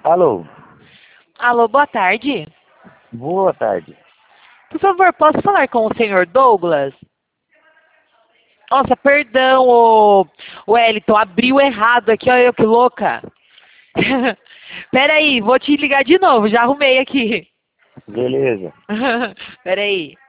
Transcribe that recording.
Alô, Alô, boa tarde. boa tarde. Por favor, posso falar com o senhor Douglas? Nossa, perdão, o Wellington, abriu errado aqui, olha eu que louca. Pera aí, vou te ligar de novo, já arrumei aqui. Beleza. Pera aí.